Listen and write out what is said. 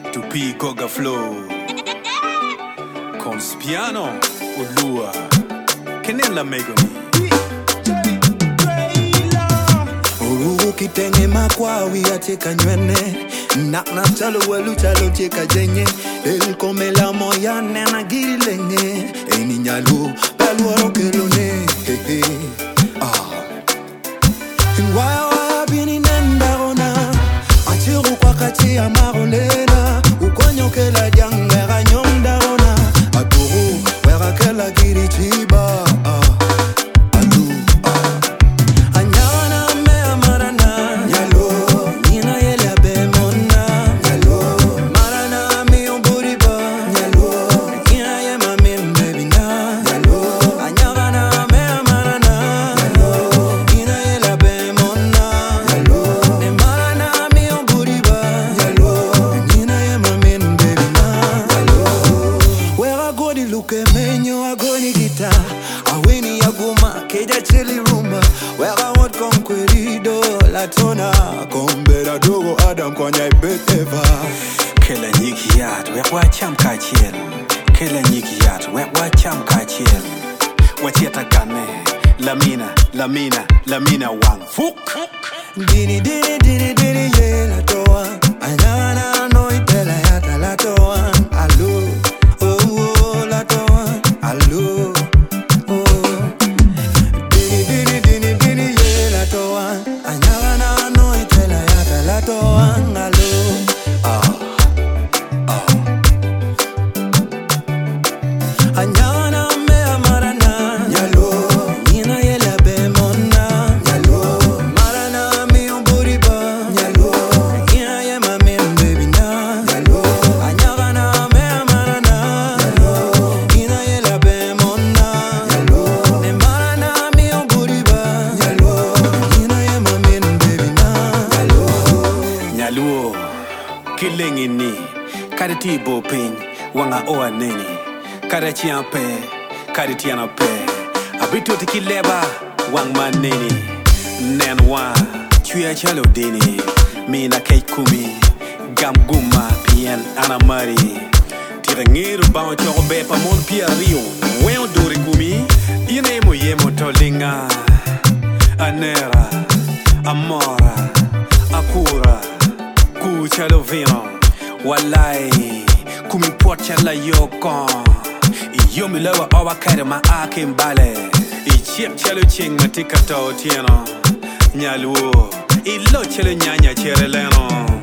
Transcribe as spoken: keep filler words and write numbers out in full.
Tupi Goga Flow Conspiano Ulua Kenela Megoni Uru kitenge makwawi ateka nywene Nak na chalo welu chalo cheka jenye El kome la moya nena giri lenge Eini nyalu pelu aro kelone Hehe Ah Inwaya wa bini nenda gona Achiru kwa kati ya marolena Ukonyo kela jange ganyong da gona Aturu wera kela giri chiba Ah Aweni ya guma, keja chili rumba Wega wat konkwerido, latona Kombera dogo adam kwanya ibeteva Kela nyiki yat, wekwa cham kachiel Kela nyiki yat, wekwa cham kachiel Wachieta kane, lamina, lamina, lamina wang Fuk Dini dini dini dini ye latoa Anyana no itela yata latoa Alu, oh oh latoa Alu Anyana mea marana Nyalo Nina yela be mona Nyalo Marana mi umburiba Nyalo Nina ye mami mbebi na Nyalo Anyana mea marana Nyalo Nina yela be mona Nyalo Ne marana mi umburiba Nyalo Nina ye mami mbebi na Nyalo Nyalo Kilengi ni Kariti bo ping Wanga oa neni Kare chiampe, kare tiana pe Abito tiki leba, wang maneni Nen wa, chuya chalo dini Mina kei kumi, gam guma, pien anamari Tira ngiru bao choko bepa mon pia rio Weo dori kumi, ine mo yemo tolinga Anera, amora, akura Ku chalo vino, walai Kumi pocha la yokon Yomi lawa awa kare ma akim bale I chip chalo ching matika tau tieno Nyaluo I lo chalo nyanya chere leno